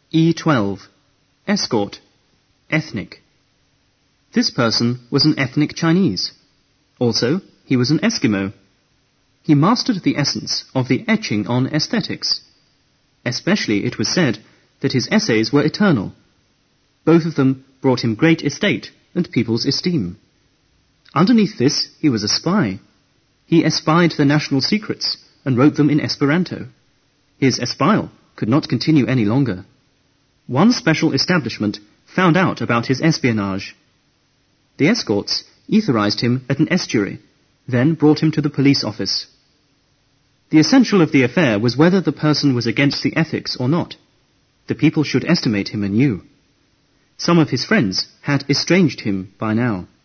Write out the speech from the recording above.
E12. Escort. Ethnic. This person was an ethnic Chinese. Also, he was an Eskimo. He mastered the essence of the etching on aesthetics. Especially it was said that his essays were eternal. Both of them brought him great estate and people's esteem. Underneath this, he was a spy. He espied the national secrets and wrote them in Esperanto. His espial could not continue any longer. One special establishment found out about his espionage. The escorts etherized him at an estuary, then brought him to the police office. The essential of the affair was whether the person was against the ethics or not. The people should estimate him anew. Some of his friends had estranged him by now.